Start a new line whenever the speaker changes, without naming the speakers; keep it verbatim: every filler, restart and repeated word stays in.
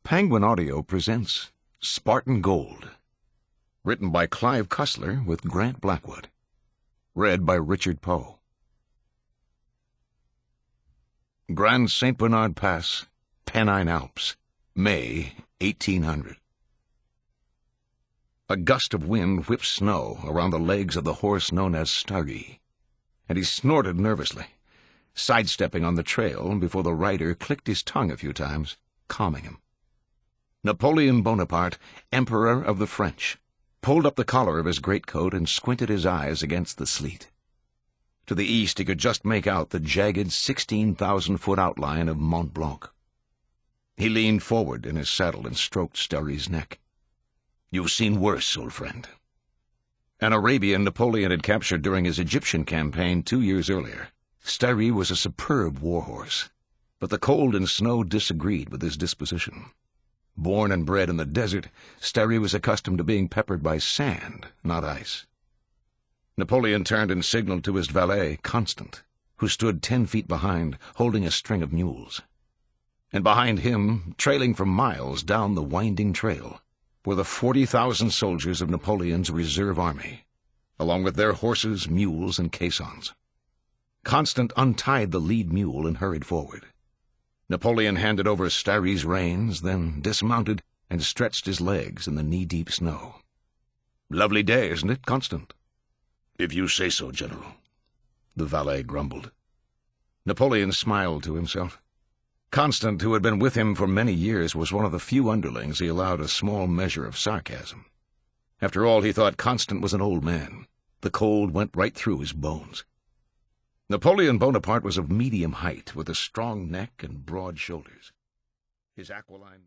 Penguin Audio presents Spartan Gold, written by Clive Cussler with Grant Blackwood, read by Richard Poe. Grand Saint Bernard Pass, Pennine Alps, May eighteen hundred. A gust of wind whipped snow around the legs of the horse known as Starry, and he snorted nervously, sidestepping on the trail before the rider clicked his tongue a few times, calming him. Napoleon Bonaparte, Emperor of the French, pulled up the collar of his greatcoat and squinted his eyes against the sleet. To the east he could just make out the jagged sixteen thousand foot outline of Mont Blanc. He leaned forward in his saddle and stroked Starry's neck. "You've seen worse, old friend." An Arabian Napoleon had captured during his Egyptian campaign two years earlier, Starry was a superb war-horse, but the cold and snow disagreed with his disposition. Born and bred in the desert, Starry was accustomed to being peppered by sand, not ice. Napoleon turned and signaled to his valet, Constant, who stood ten feet behind, holding a string of mules. And behind him, trailing for miles down the winding trail, were the forty thousand soldiers of Napoleon's reserve army, along with their horses, mules, and caissons. Constant untied the lead mule and hurried forward. Napoleon handed over Starry's reins, then dismounted and stretched his legs in the knee-deep snow. "Lovely day, isn't it, Constant?" "If you say so, General," the valet grumbled. Napoleon smiled to himself. Constant, who had been with him for many years, was one of the few underlings he allowed a small measure of sarcasm. After all, he thought Constant was an old man. The cold went right through his bones. Napoleon Bonaparte was of medium height, with a strong neck and broad shoulders. His aquiline